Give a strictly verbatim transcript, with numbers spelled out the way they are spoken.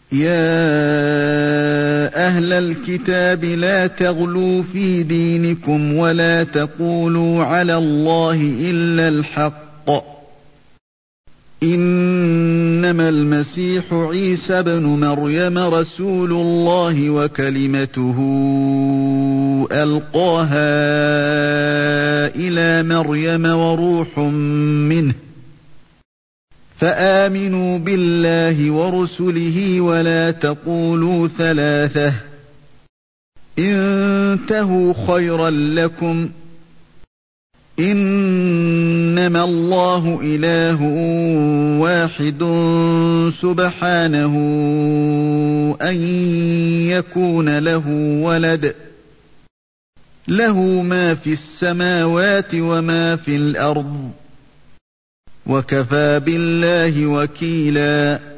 يا أهل الكتاب لا تغلوا في دينكم ولا تقولوا على الله إلا الحق إنما المسيح عيسى بن مريم رسول الله وكلمته ألقاها إلى مريم وروح منه فآمنوا بالله ورسله ولا تقولوا ثلاثة انتهوا خيرا لكم إنما الله إله واحد سبحانه أن يكون له ولد له ما في السماوات وما في الأرض وكفى بالله وكيلا